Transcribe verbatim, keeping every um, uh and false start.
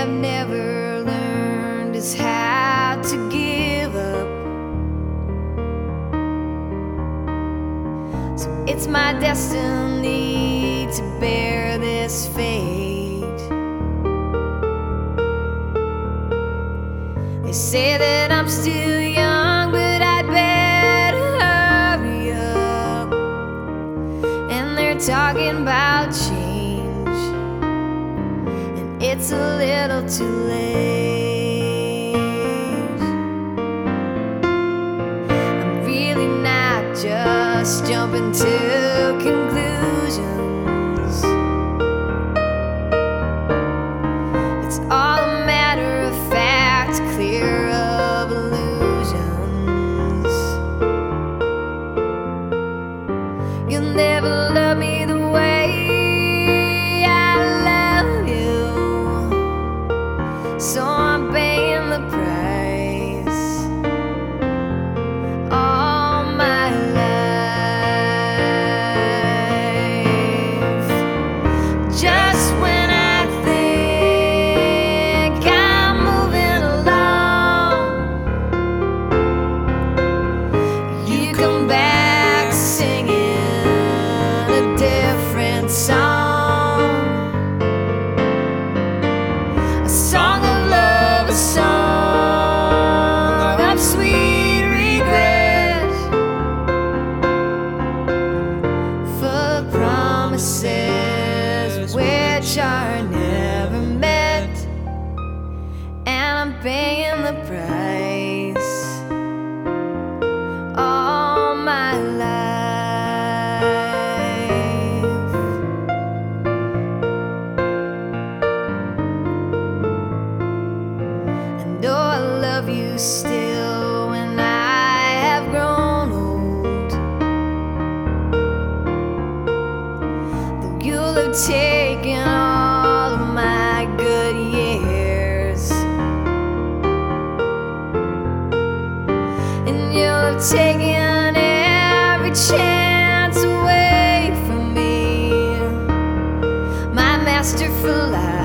I've never learned is how to give up. So it's my destiny to bear this fate. They say that I'm still young, but I'd better hurry up. And they're talking about change, and it's a little too late. I'm really not just jumping to conclusions. It's all a matter of fact, clear of illusions. You'll never love me the way I love you, so I'm paying the price all my life. Just when I think I'm moving along, you come back singing a different song. A song of love, a song of sweet regret, full of promises which are never met. And I'm paying the price all my life. And though I love you still when I have grown old, though you'll have taken all of my good years, and you'll have taken every chance away from me, my master for life.